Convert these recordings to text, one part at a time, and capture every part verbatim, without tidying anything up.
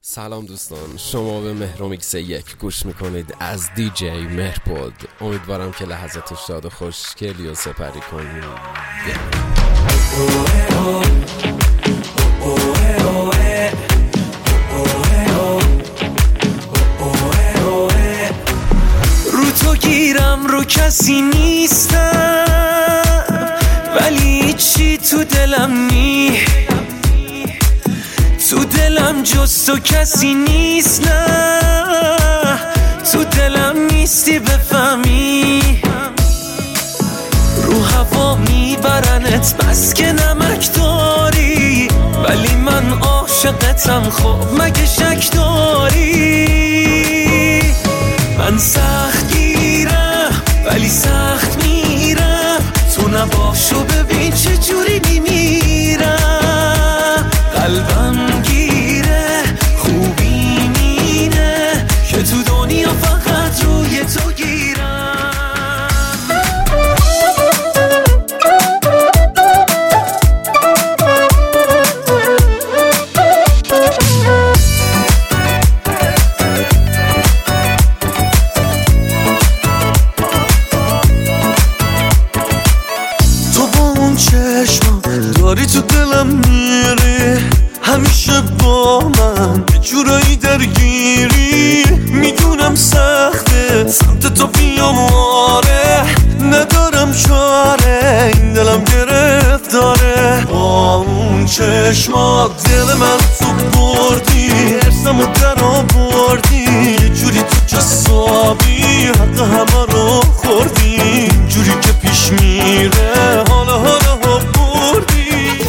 سلام دوستان، شما به مهرومیکس یک گوش میکنید از دی جی مهرپود. امیدوارم که لحظات شاد و خوشگلی و سپری کنید. رو تو گیرم رو کسی نیستم، ولی چی تو دلم نی تو دلم جز تو کسی نیست. نه تو دلم نیستی بفهمی، رو هوا میبرنت بس که نمک داری، ولی من عاشقتم. خب مگه شک داری؟ من سخت گیرم ولی سخت میرم، تو نباشو ببین چه جوری میمیرم. قلبم گیره خوبی مینه که تو دنیا فقط روی تو گیرم. تو با اون چشم داری تو دلم میری، همیشه با من یه جورایی درگیری. میدونم سخته سمت تو بیام، آره ندارم چاره، این دلم گرفتاره. با اون چشمات دل من تو بردی، ارسمو در آوردی، یه جوری تو جسابی حق همه رو خوردی. جوری که پیش میره حالا حالا ها بردی.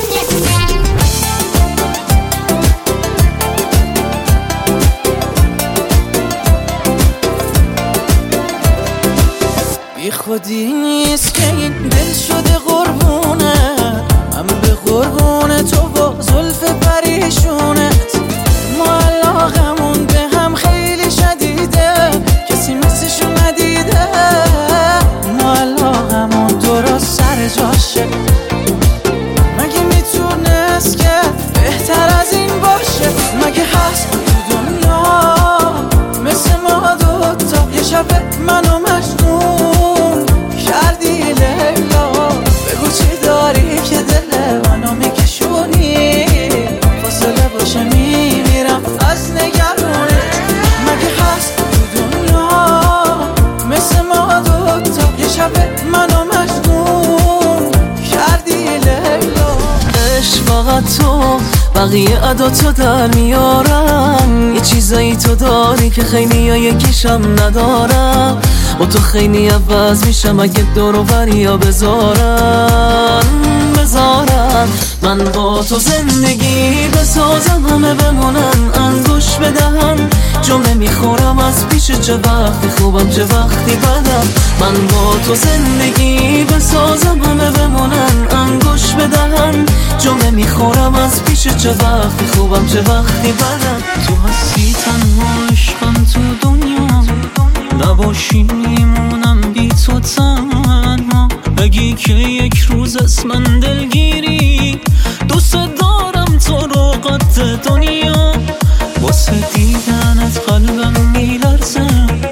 بی خودی نیست که این دل شده قربونه، من به قربونه تو با زلف پریشونت. ما علاقمون به هم خیلی شدیده، کسی مثلشو ندیده. ما علاقمون درست سر جاشه، مگه میتونست که بهتر از این باشه؟ مگه هست تو دنیا مثل ما دوتا؟ یه شب منو مجنون کردی لیلا، بگو چی داری که دل منو میکشونی؟ فاصله باشه میمیرم از نگرونت. مگه هست تو دنیا مثل ما دوتا؟ یه شب منو مجنون کردی لیلا. عشق فقط تو، بقیه عداتو در میارم. یه چیزایی تو داری که خیلی ها یکیشم ندارم، با تو خیلی عوض میشم اگه دور و بریا بذارم بذارم. من با تو زندگی بسازم، همه بمونن انگوش بدهم. جمله میخورم از پیش، چه وقتی خوبم چه وقتی بدم. من با تو زندگی بسازم، همه بمونن انگوش بدهم. جمله میخورم از پیش، چه وقتی خوبم چه وقتی بدم. تو هستی تنها عشقم تو دنیا، نباشی میمونم بی تو تنها. بگی که یک روز از من دلگیری، دوست دارم تو رو قد دنیا. واسه دیدنت قلبم میلرزه،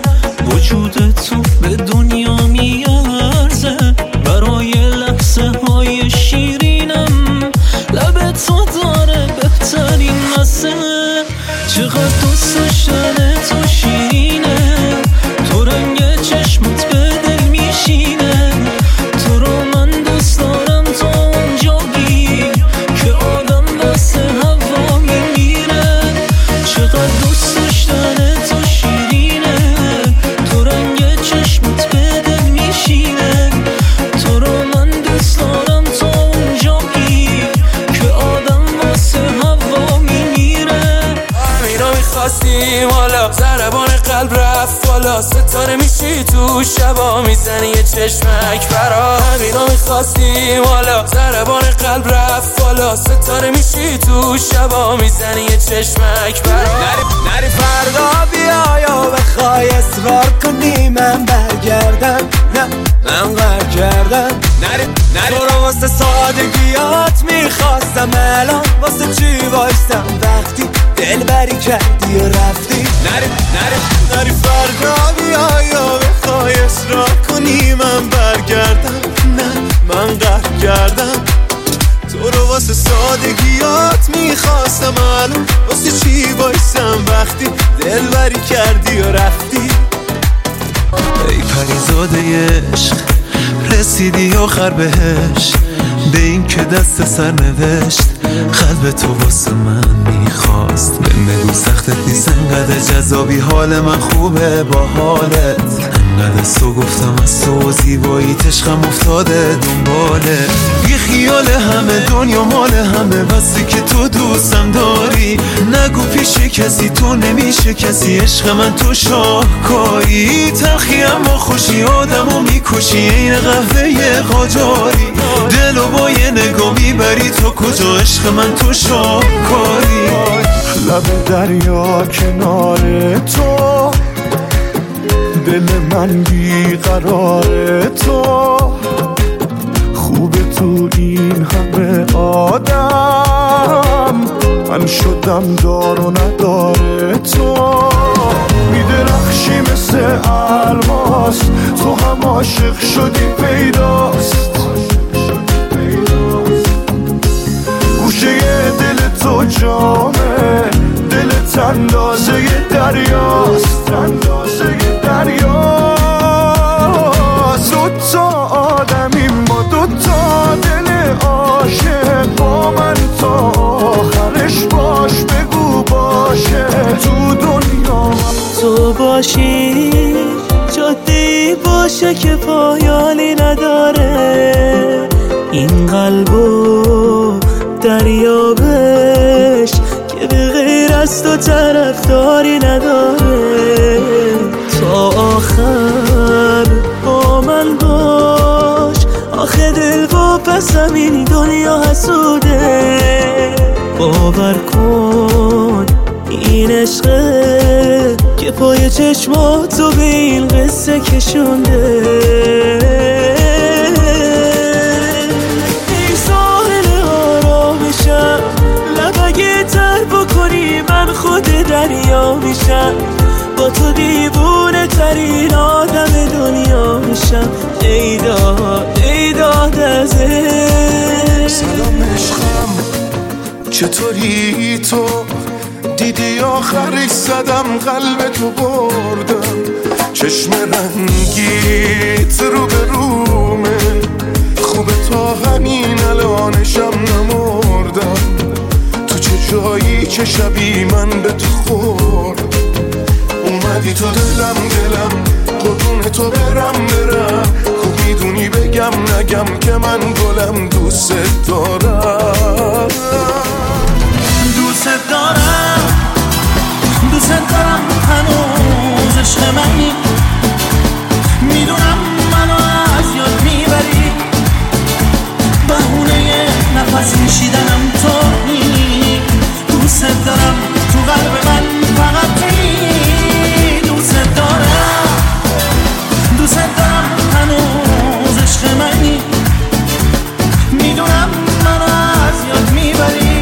وجود تو به دنیا میارزه. برای لحظه های شیرینم لب تو داره بهترین مزه. چقدر دوست داشتن تو شیرینه، تو رنگ چشمت به دل میشینه. تو رو من دوست دارم تا اونجا گیر که آدم واسه هوا میمیره. چقدر دوست داشتن تو شیرینه، تو رنگ چشمت به دل میشینه. تو رو من دوست دارم تا اونجا گیر که آدم واسه هوا میمیره. همینا میخواستیم حالا ضربان قلب رفت بالا، ستاره میشی تو شبا میزنی یه چشمک برا. همینا میخواستیم حالا ضربان قلب رفت بالا، ستاره میشی تو شبا میزنی یه چشمک برا. نری, نری فردا بیا یا بخوای اصرار کنی من برگردم، نه من غر کردم. نری نری تو رو واسه سادگیات میخواستم، الان واسه چی وایستم وقتی دل بری کردی و رفتی. نری نری نری فردا بیا یا بخوای اصرار کنی من برگردم. نه من قهر کردم تو رو واسه سادگیات میخواستم، الان واسه چی بایستم وقتی دل بری کردی و رفتی. ای پریزاده عشق رسیدی آخر بهش، به این که دست سر نوشت قلب تو واسه من میخواست. بهم بگو سختت نیست انقدر جذابی، حال من خوبه با حالت انقدر سو گفتم از تو زیبایی عشقم افتاده دنباله. یه خیال همه دنیا مال همه بسی که تو دوستم داری، نگو پیش کسی تو نمیشه کسی، عشق من تو شاهکاری. تلخی اما خوشی آدمو میکشی این قهوه قاجاری، دلو با یه نگاه میبری تو کجا، عشق من تو شاهکاری. لب دریا کنار تو، دل من بیقرار تو، خوبه تو این همه آدم، من شدم دار و نداره تو. میدرخشی مثل الماس، تو هم عاشق شدی پیداست، گوشه دل تو جامه، دلت اندازه دریاست، اندازه دریاست. دوتا آدمی ما، دوتا دل عاشق، با من تا آخرش باش، بگو باشه تو دنیا تو باشی جاده‌ای باشه که پایانی نداره، این قلبو دریابش که به غیر از تو طرفداری نداره. تا آخر با من باش، آخه دل با پسم این دنیا حسوده. باور کن این عشقه که پای چشماتو به این قصه کشونده. ای ساحل آرامشم، لب اگه تر بکنی من خود دریا میشم، با تو دیوونه ترین آدم دنیا میشم. ای داد ای داد از عشق. سلام عشقم چطوری تو؟ دیدی آخرش زدم قلب تو بردم، چشم رنگیت رو به رومه، خوبه تا همین الانشم نمردم. تو چه جایی چه شبی من به تو خورد، اومدی تو دلم دلم قربون تو برم برم. خوب میدونی بگم نگم که من گلم دوست دارم، دوست دارم دوست دارم هنوز عشق منی، میدونم منو از یاد میبری، بهونه نفس میشیدنم تویی. دوست دارم تو قلب من فقط تویی، دوست دارم دوست دارم هنوز عشق منی، میدونم منو از یاد میبری،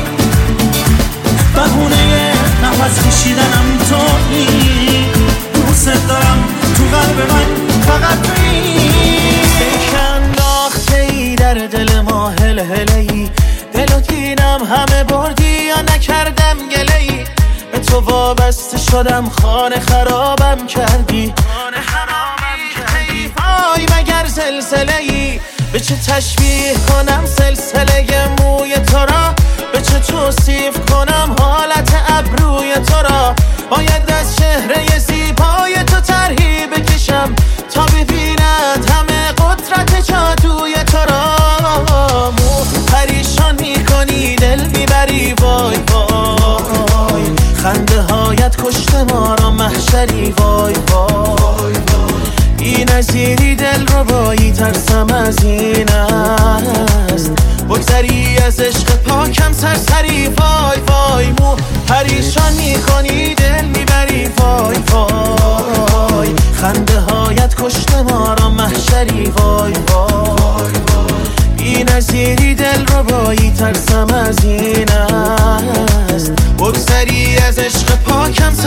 بهونه نفس کشیدنم تویی. دوست دارم تو قلب من فقط تویی. انداخته ای در دل ما هل هلی، دل و دینم همه بردی یا نکردم گله ای، به تو وابسته شدم خانه خرابم کردی، خانه خرابم کردی. وای مگر زلزله ای، به چه تشبیه کنم سلسله موی تو را، به چه توصیف کنم حالت ابروی تو را. باید از چهره زیبای تو طرحی بکشم تا ببیند همه قدرت جادوی تو را. مو پریشان میکنی دل میبری وای وای، خنده هایت کشته ما را محشری وای وای. این نظیری دل رو بایی ترسم از این است، بگذری از عشق پاکم سرسری وای وای. مو پریشان میکنی دل میبری وای وای، خنده هایت کشته ما را محشری وای وای. این نظیری دل رو بایی ترسم از این است، بگذری از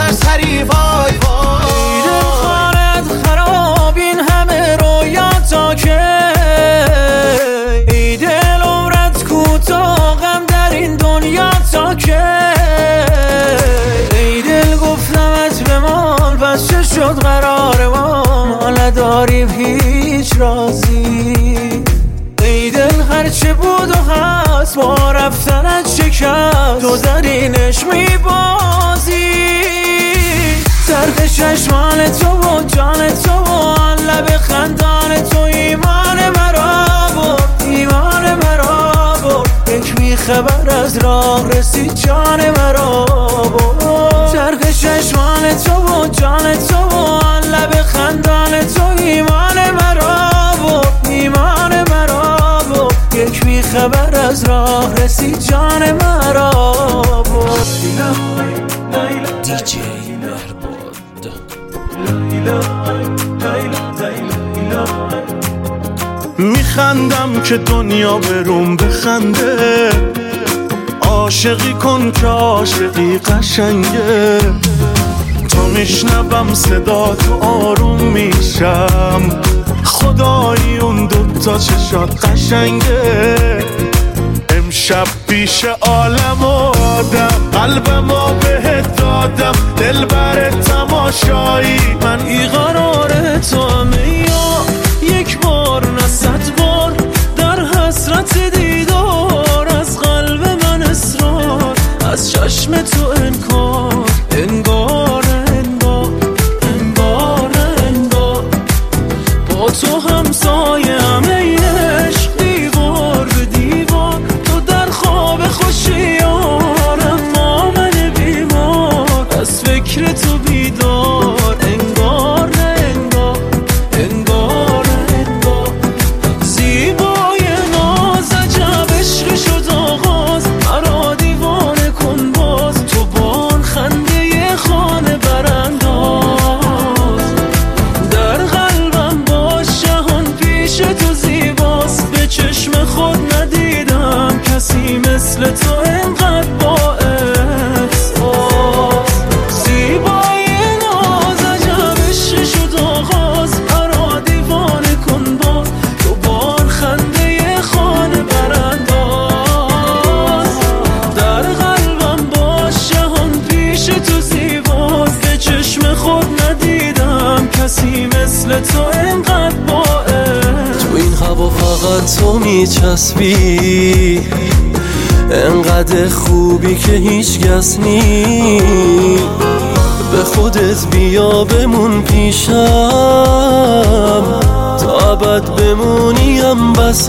سرسری وای وای دل خانت خراب این همه رویات تا که ای دل عمرت کوتاه غم در این دنیا تا که ای دل گفتمت بمال پس چه شد قرار ما ما نداریم هیچ رازی ای دل هرچه بود و هست با رفتنت شکست تو در اینش میبازی درد چشمان تو و جان تو و آن لب خندان تو ایمان مرا برد ایمان مرا برد یک بیخبر از راه رسید جان مرا برد درد چشمان تو و جان تو و آن لب خندان تو ایمان مرا برد ایمان مرا برد یک بیخبر از راه رسید جان مرا برد دیجی مهرباد میخندم که دنیا بروم بخنده عاشقی کن که عاشقی قشنگه تا میشنوم صدا تو آروم میشم خدایی اون دوتا چشات قشنگه امشب پیش عالم و آدم قلبمو بهت دادم دل بر تماشایی من ای قرار تو همه یا یک بار نه صد بار در حسرت دیدار از قلب من اصرار از چشم تو انکار انگار انگار انگار انگار با تو همسایه همه عشق دیوار به دیوار تو در خواب خوشیارم ما من بیمار از فکر تو بیدار انگار انگار انگار انگار زیبای ناز عجب عشق شد آغاز مرا دیوانه کن باز تو بان خنده خانه برانداز در قلبم باش جهان پیش تو زیباست به چشم خود ندیدم کسی مثل تو انقدر با احساس زیبای ناز عجب عشق شد آغاز مرا دیوانه کن باز تو بان خنده خانه برانداز در قلبم باش جهان پیش تو زیباست به چشم خود ندیدم کسی مثل تو انقدر با احساس تو این هوا فقط تو میچسبی انقدر خوبی که هیچ کس نی به خودت بیا بمون پیشم تا ابد بمونیم بس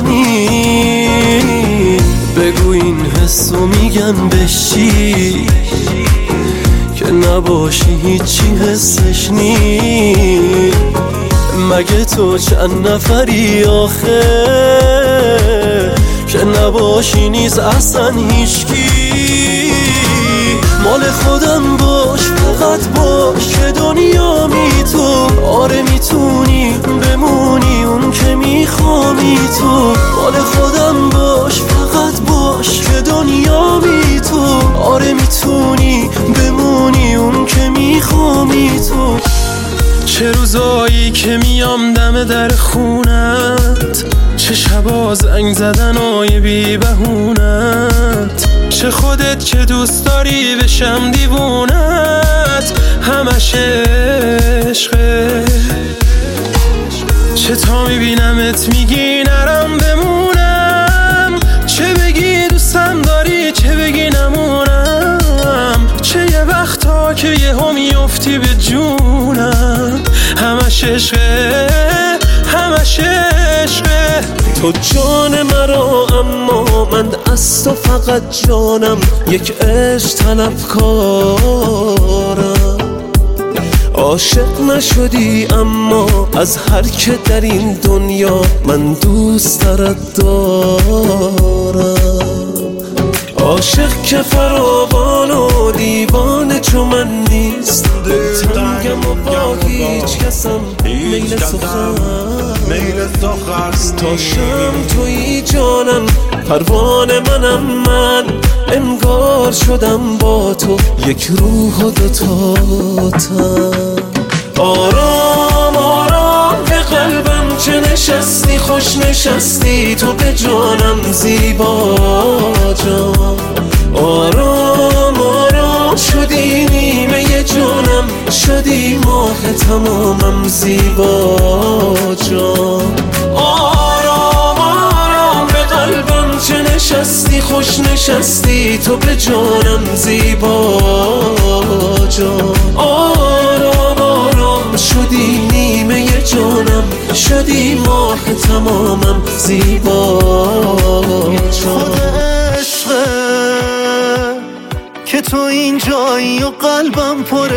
نی بگو این حسو میگن بشی که نباشی هیچی حسش نی مگه تو چند نفری آخه که نباشی نیز اصلا هیچکی مال خودم باش فقط باش که دنیا می تو آره میتونی بمونی اون که میخوامی تو مال خودم باش فقط باش که دنیا می تو آره میتونی بمونی اون که میخوامی تو چه روزایی که میام دم در خونت چه شبا زنگ زدن های بی بهونت چه خودت که دوست داری بشم دیوونت همش عشقه چه تا میبینمت میگی نرم بمونم چه بگی دوستم داری چه بگی نمونم چه یه وقتا که یه هم میفتی به جونم همش عشقه همش عشقه تو جان مرا اما من از تو فقط جانم یک عشق طلبکارم عاشق نشدی اما از هر که در این دنیا من دوست دارد دارم عاشق که فراوان و دیوانه چو من نیست دل تنگم و باز هیچ کسم میل سخن میل سخن تا شم توی جانم پروانه منم من انگار شدم با تو یک روح و دوتا تن آرام آرام به قلبم چه نشستی خوش نشستی تو به جانم زیبا جان آرام آرام شدی نیمه جانم شدی ماه تمامم زیبا جان آرام آرام به قلبم چه نشستی خوش نشستی تو به جانم زیبا جان آرام آرام شدی نیمه جانم شدی ماه تمامم زیبا جان که تو اینجایی و قلبم پر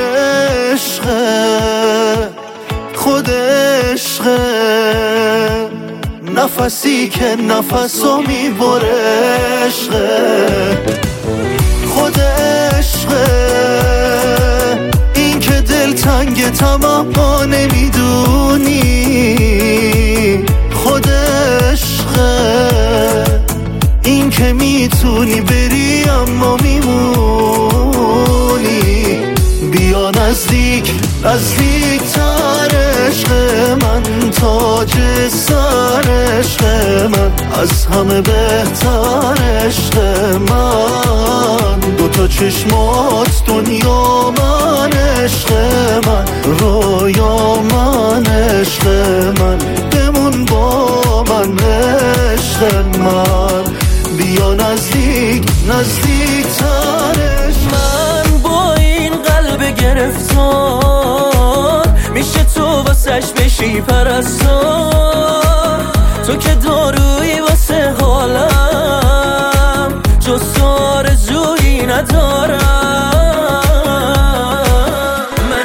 عشقه خود عشقه نفسی که نفسو میبره عشقه خود عشقه این که دل تنگ تمام نمیدونی خود عشقه این که میتونی بری اما میمونی بیا نزدیک نزدیک تر عشق من تاج سر عشق من از همه بهتر عشق من دوتا چشمات دنیا من عشق من رویا من عشق من بمون با من عشق من بیا نزدیک نزدیک ترش من با این قلب گرفتار میشه تو واسش بشی پرستار تو که دارویی واسه حالم جز تو آرزویی ندارم من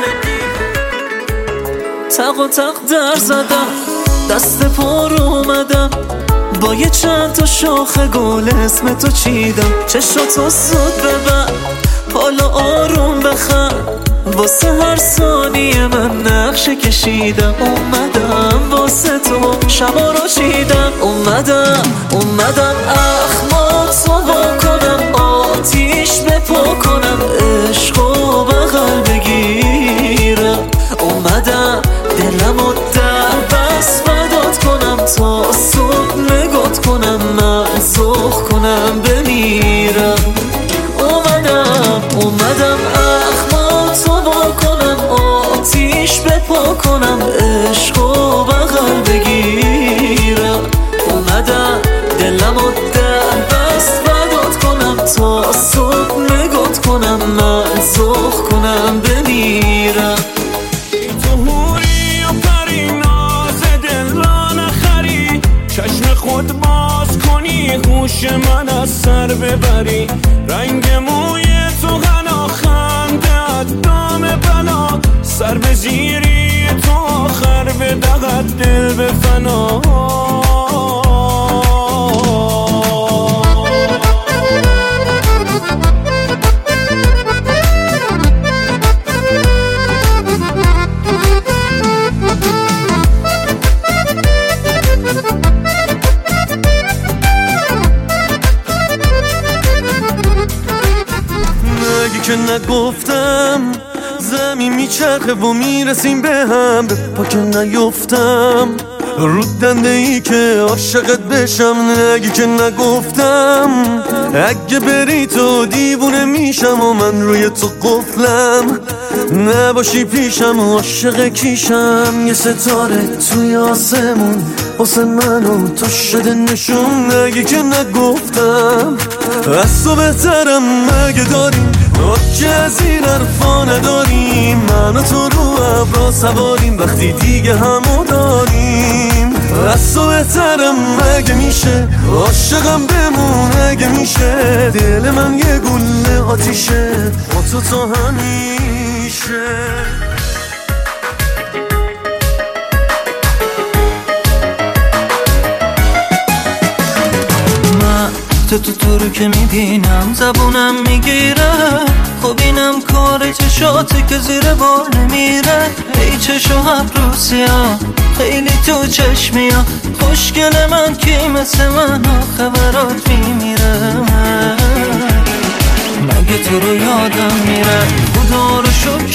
تق و تق در زدم دست پر اومدم با یه چند تا شاخه گل اسم تو چیدم چشاتو زود ببر حالا آروم بخند واسه هر ثانیه من نقشه کشیدم اومدم واسه تو شبا رو چیدم اومدم اومدم اخمات رو کنم آتیش بپا کنم عشقو بغل بگیرم اومدم دلم و در بس فدات کنم تا صبح نگات کنم من زخ کنم بمیرم اومدم اومدم اخمات رو کنم آتیش بپا کنم عشقو بغل بگیرم اومدم دلم و در بس فدات کنم تا صبح نگات کنم من زخ کنم بمیرم چشم خود باز کنی هوش من از سر ببری رنگ موی تو غنا خنده دام بلا سر به زیری تو آخر به دقت دل به فنا که نگفتم زمین میچرخه و میرسیم به هم به پا که نیفتم رود دنده ای که عاشقت بشم نگی که نگفتم اگه بری تو دیوونه میشم و من روی تو قفلم نباشی پیشم و عاشق کیشم یه ستاره توی آسمون واسه منو تو شده نشون نگی که نگفتم از تو بهترم مگه داریم که از این حرفا نداریم من و تو رو ابرا سواریم وقتی دیگه همو داریم از تو بهترم مگه میشه عاشقم بمون اگه میشه دل من یه گله آتیشه با تو تا همیشه من تو تو تو رو که میبینم زبونم میگیره خب اینم کار چشاته که زیر بار نمیره. ای چشو ابروسیا خیلی تو چشمیا، خوشگل من کی مثل من خبرات میمیره. مگه تو رو یادم میره؟ خدا رو شکر